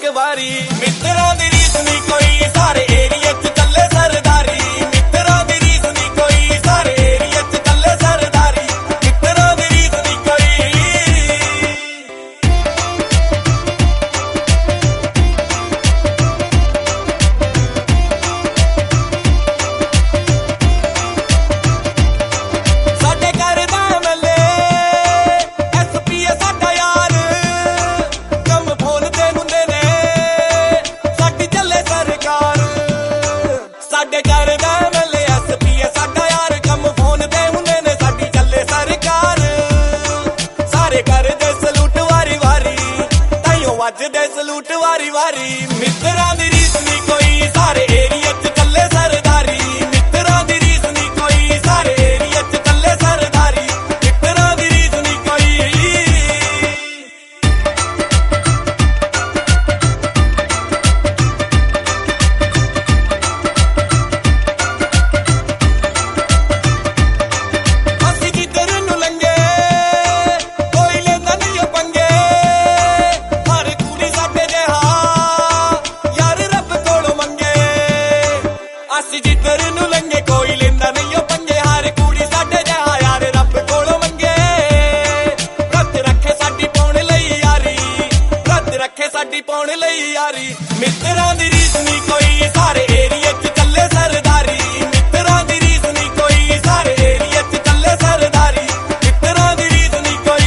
एक बारी। मित्रा दी रीस नी कोई सारे एरिया च चले सरदारी। मित्रा दी रीस नी कोई सारे एरिया च चले सरदारी। मित्रा दी रीस नी कोई। साडे घर दा MLA SP है साडा यार, कम बोलदे हुंदे ने साडी चले सरकार। साडे घर दा MLA SP है साडा यार, कम बोलदे हुंदे ने साडी चले सरकार। सारे करदे सलूट वारी वारी, ताइयों वजदे सलूट वारी वारी। मित्रा दी रीस नी कोई सारे एरिया च चले सरदारी। मित्रा दी रीस नी कोई सारे एरिया च चले सरदारी। मित्रा दी रीस नी कोई। ਅਸੀਂ ਜਿੱਧਰ ਨੂੰ ਲੰਘੇ ਕੋਈ ਲੈਂਦਾ ਨਹੀਂ ਉਹ ਪੰਗੇ। ਹਰ ਕੁੜੀ ਸਾਡੇ ਜਿਹਾ ਯਾਰ ਰੱਬ ਕੋਲੋਂ ਮੰਗੇ। ਅਸੀਂ ਜਿੱਧਰ ਨੂੰ ਲੰਘੇ ਕੋਈ ਲੈਂਦਾ ਨਹੀਂ ਉਹ ਪੰਗੇ। ਹਰ ਕੁੜੀ ਸਾਡੇ ਜਿਹਾ ਯਾਰ ਰੱਬ ਕੋਲੋਂ ਮੰਗੇ। ਰੱਤ ਰੱਖੇ ਸਾਡੀ ਪਾਉਣ ਲਈ ਯਾਰੀ, ਰੱਤ ਰੱਖੇ ਸਾਡੀ ਪਾਉਣ ਲਈ ਯਾਰੀ। ਮਿੱਤਰਾਂ ਦੀ ਰੀਸ ਨੀ ਕੋਈ ਸਾਰੇ ਏਰੀਏ ਚ ਚੱਲੇ ਸਰਦਾਰੀ। ਮਿੱਤਰਾਂ ਦੀ ਰੀਸ ਨੀ ਕੋਈ ਸਾਰੇ ਏਰੀਏ ਚ ਚੱਲੇ ਸਰਦਾਰੀ। ਮਿੱਤਰਾਂ ਦੀ ਰੀਸ ਨੀ ਕੋਈ।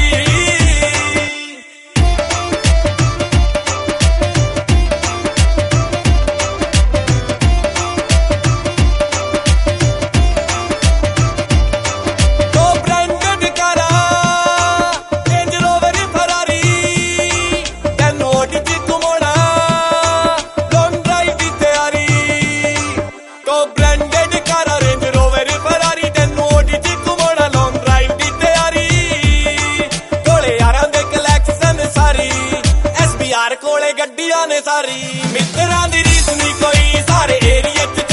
ਦੋ ਬ੍ਰਾਂਡਡ ਕਾਰਾਂ, ਰੇਂਜ ਰੋਵਰ ਫਰਾਰੀ, ਤੈਨੂੰ ਓਡੀ ਚ ਘੁਮਾਉਣਾ ਲੌਂਗ ਡਰਾਈਵ ਦੀ ਤਿਆਰੀ। ਦੋ ਬ੍ਰਾਂਡਡ ਕਾਰਾਂ, ਰੇਂਜ ਰੋਵਰ ਫਰਾਰੀ, ਤੈਨੂੰ ਓਡੀ ਚ ਘੁਮਾਉਣਾ ਲੌਂਗ ਡਰਾਈਵ ਦੀ ਤਿਆਰੀ। ਕੋਲੇ ਯਾਰਾਂ ਦੇ ਕਲੈਕਸ਼ਨ ਸਾਰੀ, SBR ਕੋਲੇ ਗੱਡੀਆਂ ਨੇ ਸਾਰੀ। ਮਿੱਤਰਾਂ ਦੀ ਰੀਸ ਨੀ ਕੋਈ ਸਾਰੇ ਏਰੀਏ ਚ